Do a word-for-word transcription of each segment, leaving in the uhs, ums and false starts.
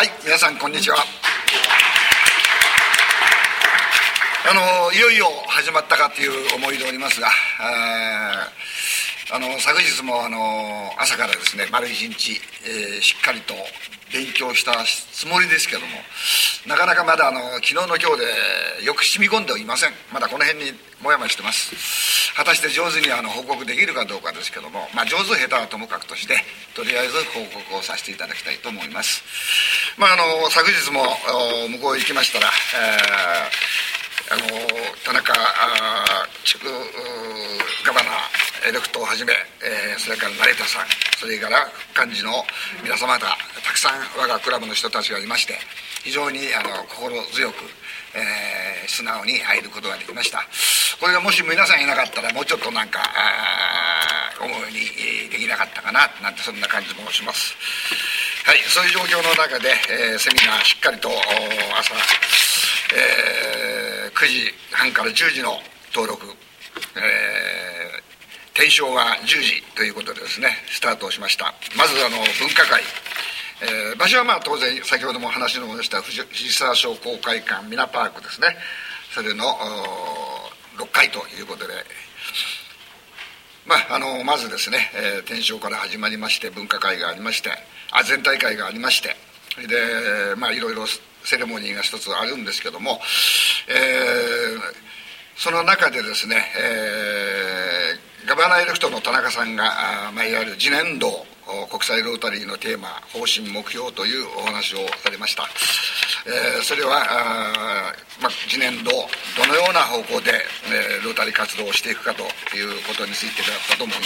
はい、皆さんこんにちは。あのいよいよ始まったかという思いでおりますが、ああの昨日もあの朝からですね丸一日、えー、しっかりと勉強したつもりですけども、なかなかまだあの昨日の今日でよく染み込んではいません。まだこの辺にもやもやしてます。果たして上手にあの報告できるかどうかですけども、まあ、上手下手はともかくとしてとりあえず報告をさせていただきたいと思います。まあ、あの昨日も向こう行きましたら、えーあの田中地区ガバナーエレクトをはじめ、えー、それから成田さん、それから幹事の皆様方、たくさん我がクラブの人たちがいまして、非常にあの心強く、えー、素直に入ることができました。これがもし皆さんいなかったらもうちょっとなんか思うようにできなかったかななんて、そんな感じもします。はい、そういう状況の中で、えー、セミナーしっかりと朝、えー、くじはんからじゅうじの登録、えー、転承はじゅうじということでですねスタートをしました。まずあの文化会、えー、場所はまあ当然先ほども話のもした藤沢商工会館ミナパークですね、それのろっかいということで、まあ、あのまずですね、えー、転承から始まりまして文化会がありまして、あ全体会がありまして、でまあいろいろセレモニーが一つあるんですけども、えー、その中でですね、えー、ガバナーエレクトの田中さんがまあ、いわゆる次年度国際ロータリーのテーマ方針目標というお話をされました。えー、それはあ、まあ、次年度どのような方向で、えー、ロータリー活動をしていくかということについてだったと思います。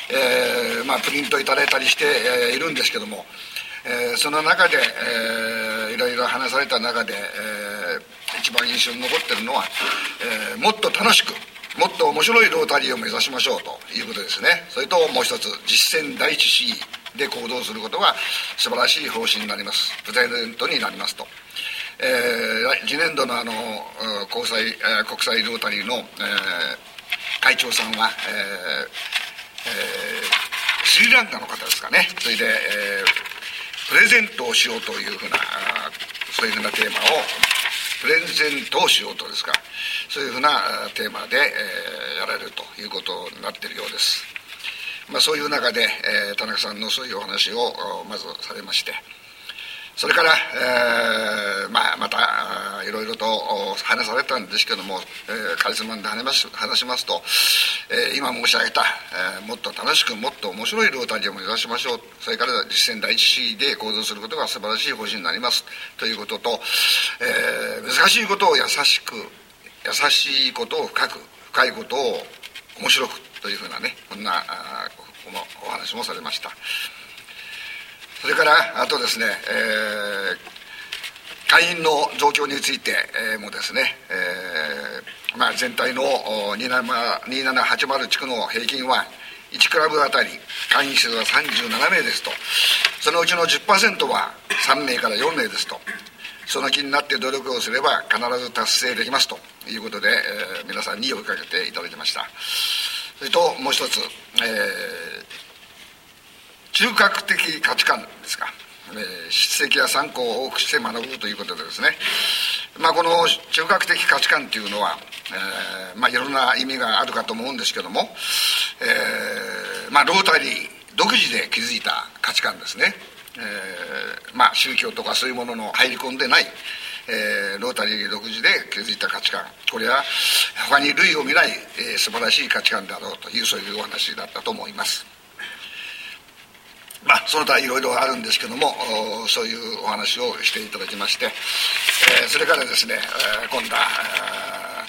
えーまあ、プリントいただいたりして、えー、いるんですけども、えー、その中で、えー、いろいろ話された中で、えー、一番印象に残っているのは、えー、もっと楽しくもっと面白いロータリーを目指しましょうということですね。それともう一つ、実践第一主義で行動することが素晴らしい方針になります、プレゼントになりますと、えー、次年度のあの国際、えー、国際ロータリーの、えー、会長さんは、えーえー、スリランカの方ですかね。それで、えープレゼントをしようというふうなそういうふうなテーマをプレゼントをしようとですか、そういうふうなテーマで、えー、やられるということになっているようです。まあ、そういう中で、えー、田中さんのそういうお話をまずされまして、それから、えーまあ、またいろいろと話されたんですけども、えー、カリスマで話します、話しますと、えー、今申し上げた、えー、もっと楽しくもっと面白いロータリーを目指しましょう、それから実践第一主義で行動することが素晴らしい方針になりますということと、えー、難しいことを優しく、優しいことを深く、深いことを面白くというふうなね、こんなお話もされました。それからあとですね、えー、会員の状況について、えー、もですね、えーまあ、全体のにせんななひゃくはちじゅう地区の平均はいちクラブあたり会員数はさんじゅうななめいですと、そのうちの じゅっパーセント はさんめいからよんめいですと、その気になって努力をすれば必ず達成できますということで、えー、皆さんに呼びかけていただきました。それともう一つ、えー中核的価値観ですか、えー、筆跡や参考を多くして学ぶということでですね、まあ、この中核的価値観というのは、えーまあ、いろんな意味があるかと思うんですけども、えーまあ、ロータリー独自で築いた価値観ですね、えーまあ、宗教とかそういうものの入り込んでない、えー、ロータリー独自で築いた価値観、これは他に類を見ない、えー、素晴らしい価値観であろうという、そういうお話だったと思います。まあ、その他いろいろあるんですけども、そういうお話をしていただきまして、えー、それからですね、えー、今度は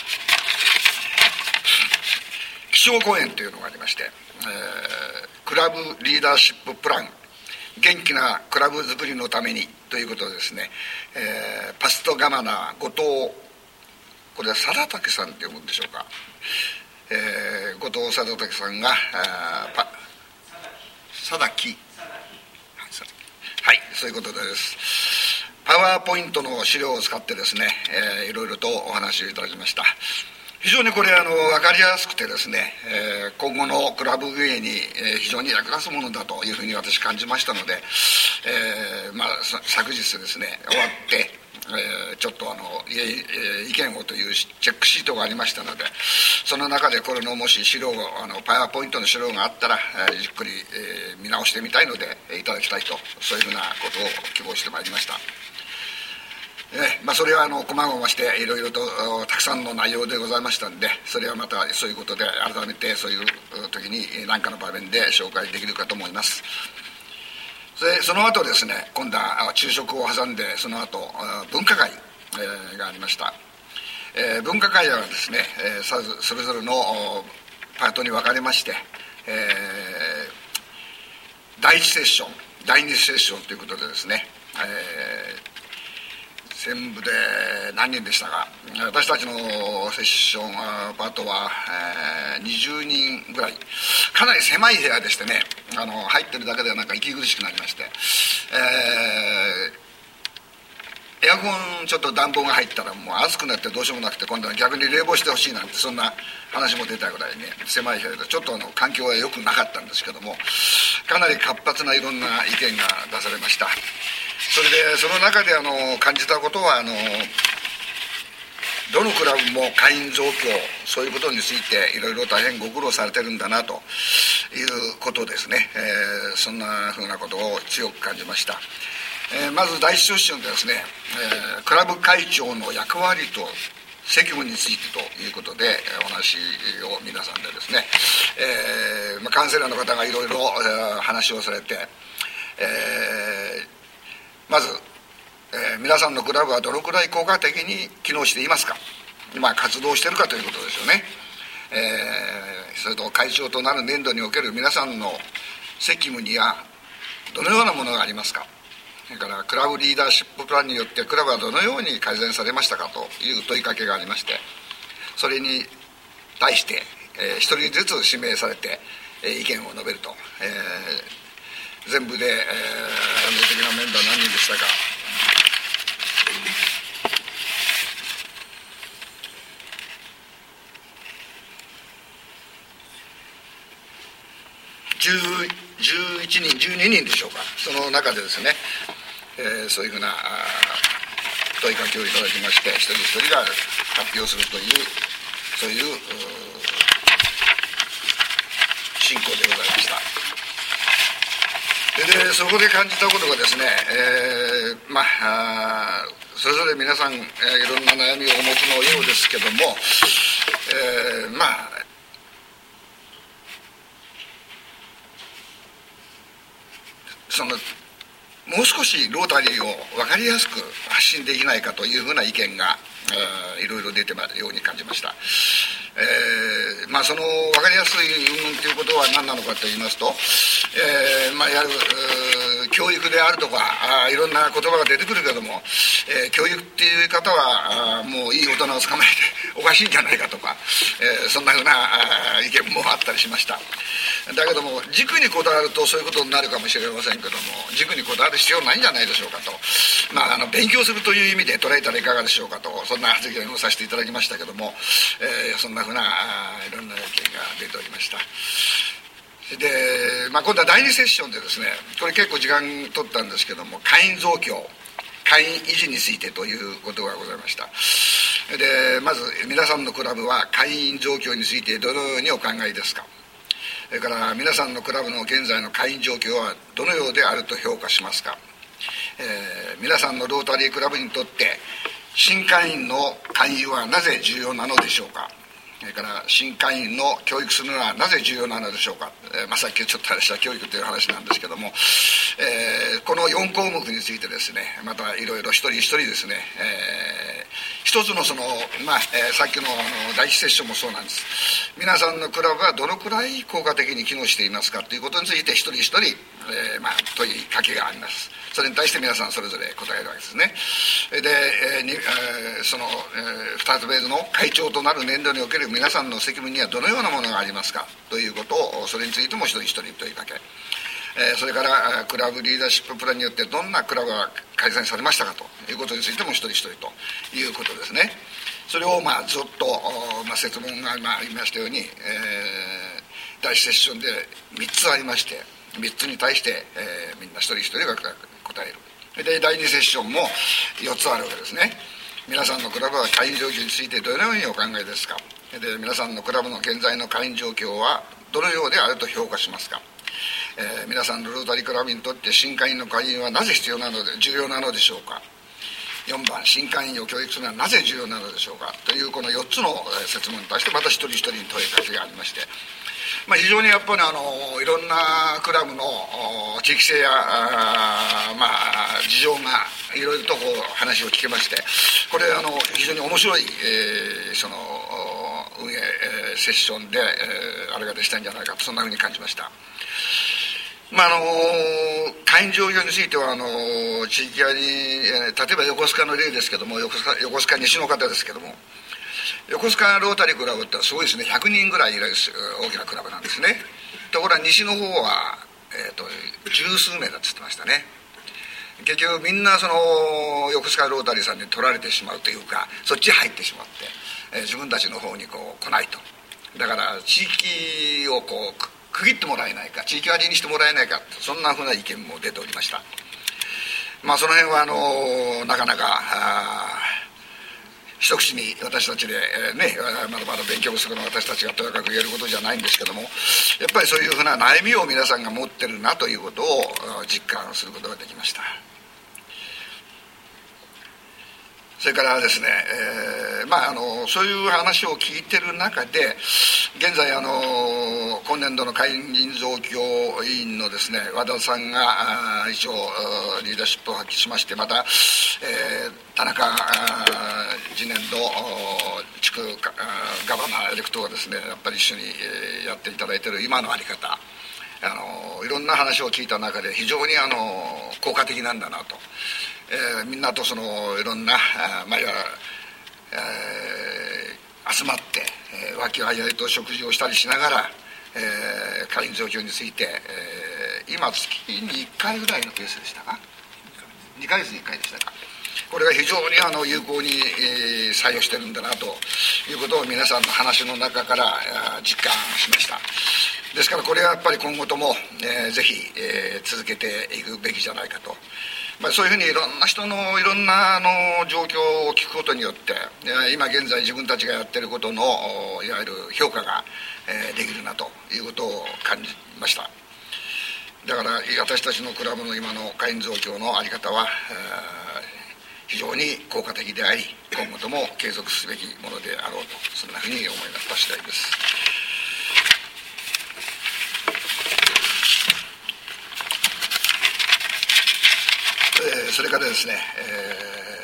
基調講演というのがありまして、えー、クラブリーダーシッププラン元気なクラブ作りのためにということでですね、えー、パストガバナー後藤、これは貞武さんって読むんでしょうか、えー、後藤貞武さんがパ佐々木はい、そういうことです。パワーポイントの資料を使ってですね、えー、いろいろとお話をいただきました。非非常にこれあの分かりやすくてですね、えー、今後のクラブ運営に、えー、非常に役立つものだというふうに私感じましたので、えーまあ、昨日ですね終わって、えー、ちょっとあの意見をというチェックシートがありましたので、その中でこれのもし資料あのパワーポイントの資料があったら、えー、じっくり、えー、見直してみたいのでいただきたいと、そういうふうなことを希望してまいりました。えまあ、それはあの細々していろいろとたくさんの内容でございましたんで、それはまたそういうことで改めてそういう時に何かの場面で紹介できるかと思います。でその後ですね、今度は昼食を挟んでその後分科会がありました。えー、分科会はですね、えー、それぞれのパートに分かれまして、えー、だいいちセッションだいにセッションということでですね、えー全部で何人でしたか、私たちのセッションパートは、えー、にじゅうにんぐらい、かなり狭い部屋でしてね、あの入ってるだけではなんか息苦しくなりまして、えー、エアコンちょっと暖房が入ったらもう暑くなってどうしようもなくて、今度は逆に冷房してほしいなんてそんな話も出たぐらいね、狭い部屋でちょっとあの環境は良くなかったんですけども、かなり活発ないろんな意見が出されました。それでその中であの感じたことは、あのどのクラブも会員増強、そういうことについていろいろ大変ご苦労されてるんだなということですね、えー、そんなふうなことを強く感じました。えー、まず第一セッションでですね、えー、クラブ会長の役割と責務についてということでお話を皆さんでですね、えーまあ、カウンセラーの方がいろいろ話をされて、えーまず、えー、皆さんのクラブはどのくらい効果的に機能していますか、まあ、活動しているかということですよね。えー、それと会長となる年度における皆さんの責務にはどのようなものがありますか、それからクラブリーダーシッププランによってクラブはどのように改善されましたかという問いかけがありまして、それに対して、えー、一人ずつ指名されて、えー、意見を述べると、えー全部で、えー、論理的なメンバー何人でしたか、じゅういちにんじゅうににんでしょうか、その中でですね、えー、そういうふうな問いかけをいただきまして、一人一人が発表するというそういう進行でございました。でそこで感じたことがですね、えー、まあそれぞれ皆さん、えー、いろんな悩みをお持ちのようですけども、えー、まあそのもう少しロータリーを分かりやすく発信できないかというふうな意見が、えー、いろいろ出てまいるように感じました。えーまあ、その分かりやすい云々ということは何なのかといいますと、えーまあ、やる教育であるとかあいろんな言葉が出てくるけども、えー、教育っていう方はあもういい大人を捕まえておかしいんじゃないかとか、えー、そんなふうな意見もあったりしました。だけども軸にこだわるとそういうことになるかもしれませんけども、軸にこだわる必要ないんじゃないでしょうかと、まあ、あの勉強するという意味で捉えたらいかがでしょうかと、そんな発言をさせていただきましたけども、えー、そんなふうないろんな意見が出ておりました。で、まあ、今度はだいにセッションでですね、これ結構時間取ったんですけども、会員増強会員維持についてということがございました。でまず皆さんのクラブは会員増強についてどのようにお考えですか、それから皆さんのクラブの現在の会員状況はどのようであると評価しますか、えー、皆さんのロータリークラブにとって新会員の勧誘はなぜ重要なのでしょうか、それから新会員の教育するのはなぜ重要なのでしょうか、えーまあ、さっきちょっと話した教育という話なんですけども、えー、このよん項目についてですね、またいろいろ一人一人ですね、えー、一つのその、まあえー、さっきのあの第一セッションもそうなんです。皆さんのクラブはどのくらい効果的に機能していますかということについて一人一人、えーまあ、問いかけがあります。それに対して皆さんそれぞれ答えるわけですね。で、えーにえー、その、えー、ふたつめの会長となる年度における皆さんの責務にはどのようなものがありますかということを、それについても一人一人問いかけ、えー、それからクラブリーダーシッププランによってどんなクラブが改善されましたかということについても一人一人ということですね。それをまあずっと、まあ、説問が今言いましたように、えー、第一セッションでみっつありまして、みっつに対して、えー、みんな一人一人が答える。でだいにセッションもよっつあるわけですね。皆さんのクラブは会員状況についてどのようにお考えですか。で皆さんのクラブの現在の会員状況はどのようであると評価しますか。えー、皆さんのロータリークラブにとって新会員の会員はなぜ必要なので重要なのでしょうか。よんばん、新会員を教育するのはなぜ重要なのでしょうかという、このよっつの説問に対してまた一人一人に問いかけがありまして、まあ、非常にやっぱりあのいろんなクラブの地域性やあ、まあ、事情がいろいろとこう話を聞けまして、これあの非常に面白い、えー、その運営、えー、セッションで、えー、あれができたんじゃないかと、そんなふうに感じました。まああの会員状況についてはあの地域やに、えー、例えば横須賀の例ですけども、横須賀、横須賀西の方ですけども、横須賀ロータリークラブってすごいですね。ひゃくにんぐらいいる大きなクラブなんですね。ところが西の方は、えー、と十数名だって言ってましたね。結局みんなその横須賀ロータリーさんに取られてしまうというか、そっちに入ってしまって、えー、自分たちの方にこう来ないと。だから地域をこう区切ってもらえないか、地域割りにしてもらえないか、そんなふうな意見も出ておりました。まあその辺はあのなかなか一口に私たちで、えーね、まだまだ勉強不足の私たちがとやかく言えることじゃないんですけども、やっぱりそういうふうな悩みを皆さんが持ってるなということを実感することができました。それからですね、えーまあ、あのそういう話を聞いてる中で、現在あの今年度の会員増強委員のですね和田さんが一応リーダーシップを発揮しまして、また、えー、田中次年度地区ガバナーエレクトがですねやっぱり一緒にやっていただいている今の在り方、あのいろんな話を聞いた中で非常にあの効果的なんだなと。えー、みんなとそのいろんなまあ、えー、集まって、えー、和気あいあいと食事をしたりしながら、えー、会員状況について、えー、今月にいっかいぐらいのペースでしたか、にかげつにいっかいでしたか。これが非常にあの有効に、えー、作用してるんだなということを皆さんの話の中から実感しました。ですからこれはやっぱり今後とも、えー、ぜひ、えー、続けていくべきじゃないかと。まあ、そういうふうにいろんな人のいろんなあの状況を聞くことによって、今現在自分たちがやっていることのいわゆる評価が、えー、できるなということを感じました。だから私たちのクラブの今の会員増強の在り方は、えー、非常に効果的であり、今後とも継続すべきものであろうと、そんなふうに思いました次第です。それからですね、え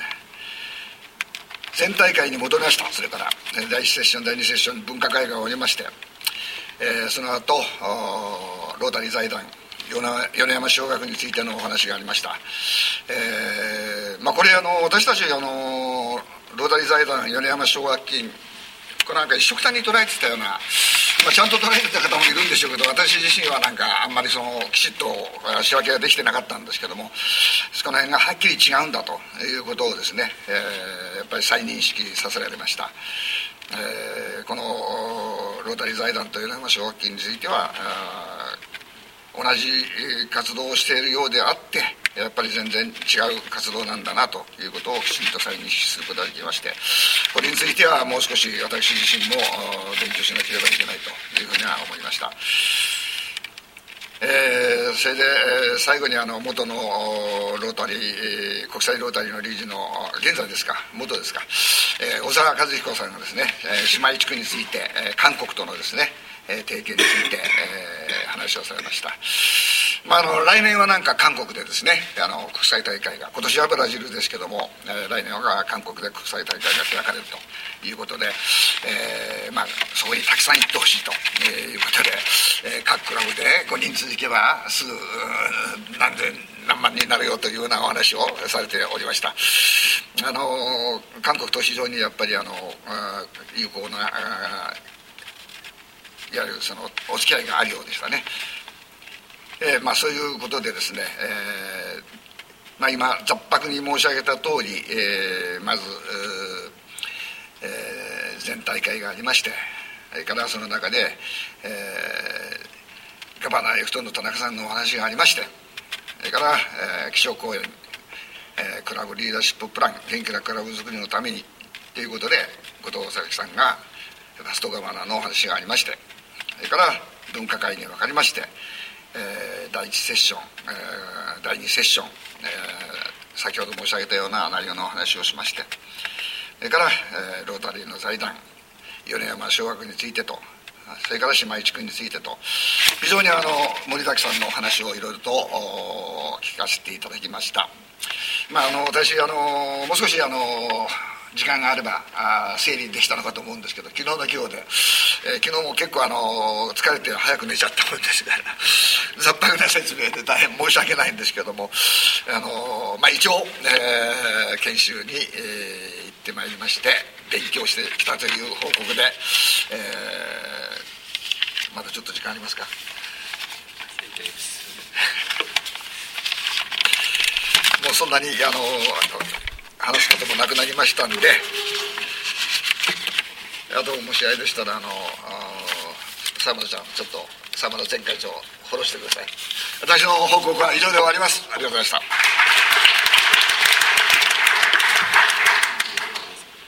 ー、全大会に戻りました。それからだいいちセッションだいにセッション分科会が終わりまして、えー、その後ロータリー財団米山小学についてのお話がありました。えーまあ、これあの私たちあのロータリー財団米山小学金、これなんか一緒くたに捉えてたような、まあ、ちゃんと捉えてた方もいるんでしょうけど、私自身はなんかあんまりそのきちっと仕分けができてなかったんですけども、その辺がはっきり違うんだということをですね、えー、やっぱり再認識させられました。えー、このロータリー財団というのは奨学金については同じ活動をしているようであって、やっぱり全然違う活動なんだなということをきちんと再認識することができまして、これについてはもう少し私自身も勉強しなければいけないというふうには思いました。えー、それで最後にあの元のロータリー国際ロータリーの理事の現在ですか元ですか、えー、小沢和彦さんがですね、姉妹地区について韓国とのですね提携について、えー、話をされました。まあ、あの来年はなんか韓国でですねあの国際大会が、今年はブラジルですけども、えー、来年は韓国で国際大会が開かれるということで、えーまあ、そこにたくさん行ってほしいということで、えー、各クラブでごにん続けばすぐ何千何万人になるよというようなお話をされておりました。あの韓国と非常にやっぱりあの有効ないわゆるそのお付き合いがあるようでしたね。えーまあ、そういうことでですね、えーまあ、今ざっ白に申し上げた通り、えー、まず、えー、全大会がありまして、それからその中で、えー、ガバナー F との田中さんのお話がありまして、それから、えー、基調講演、えー、クラブリーダーシッププラン、元気なクラブ作りのためにということで、後藤崎さんがファストガバナーのお話がありまして、それから分科会に分かりまして、えー、だいいちセッション、えー、だいにセッション、えー、先ほど申し上げたような内容のお話をしまして、それから、えー、ロータリーの財団、米山小学についてと、それから島一区についてと、非常にあの盛りだくさんのお話をいろいろと聞かせていただきました。まあ、あの私あのもう少しあの時間があればあ整理できたのかと思うんですけど、昨日の今日で、えー、昨日も結構あの疲れて早く寝ちゃったもんですからざっ白な説明で大変申し訳ないんですけども、あの、まあ、一応、えー、研修に、えー、行ってまいりまして勉強してきたという報告で、えー、まだちょっと時間ありますか。もうそんなにあの話すこともなくなりましたんで、あともしあれでしたらあの沢村ちゃん、ちょっと沢村前会長フォローしてください。私の報告は以上で終わります。ありがとうございました。